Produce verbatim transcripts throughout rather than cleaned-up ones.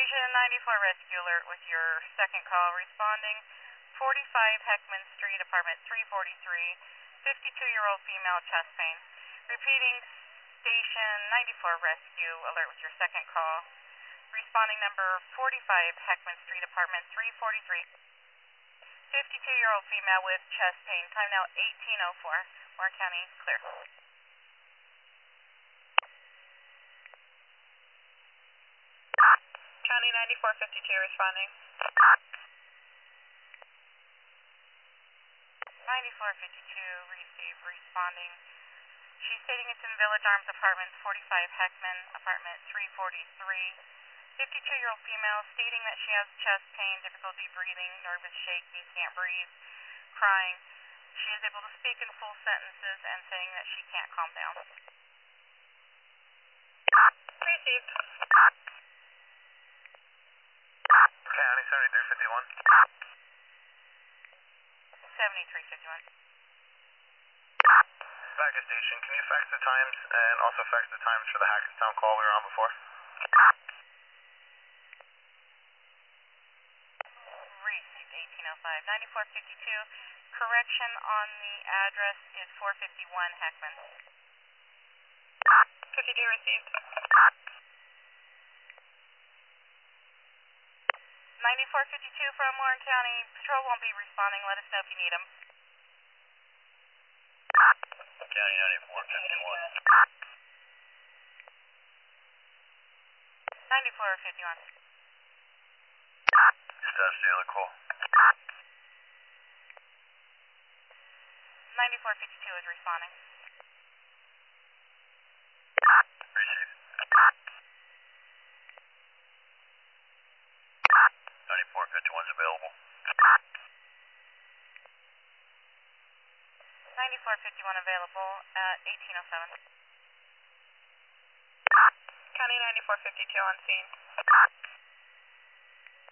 Station ninety-four Rescue Alert with your second call responding. forty-five Heckman Street, apartment three forty-three, fifty-two-year-old female, chest pain. Repeating, Station ninety-four Rescue Alert with your second call. Responding number forty-five Heckman Street, apartment three forty-three, fifty-two-year-old female with chest pain. Time now eighteen oh four. Warren County, clear. County ninety-four fifty-two responding. ninety-four fifty-two receive responding. She's stating it's in Village Arms apartment forty-five Heckman, apartment three forty-three. fifty-two-year-old female stating that she has chest pain, difficulty breathing, nervous shaking, can't breathe, crying. She is able to speak in full sentences and saying that she can't calm down. Received. County seventy-three fifty-one. seventy-three fifty-one. Back to station, can you fax the times and also fax the times for the Hackettstown call we were on before? Received eighteen oh five. ninety-four fifty-two. Correction on the address is four fifty-one Heckman. fifty-two received. ninety-four fifty-two from Warren County. Patrol won't be responding. Let us know if you need them. County ninety-four fifty-one. ninety-four fifty-one. Status the other call. ninety-four fifty-two is responding. Receive. ninety-four fifty-one is available. ninety-four fifty-one available at eighteen oh seven. County ninety-four fifty-two on scene.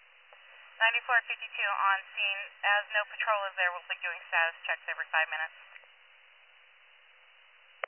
ninety-four fifty-two on scene. As no patrol is there, we'll be doing status checks every five minutes.